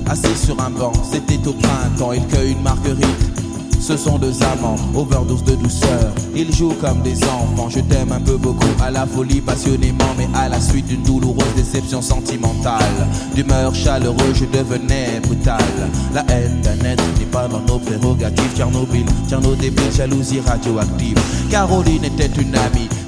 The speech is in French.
assis sur un banc, c'était au printemps, il cueille une marguerite. Ce sont deux amants, overdose de douceur. Ils jouent comme des enfants, je t'aime un peu beaucoup. À la folie passionnément, mais à la suite d'une douloureuse déception sentimentale. D'humeur chaleureuse, je devenais brutal. La haine d'un être n'est pas dans nos prérogatives. Tchernobyl, débile, jalousie radioactive. Caroline était une amie,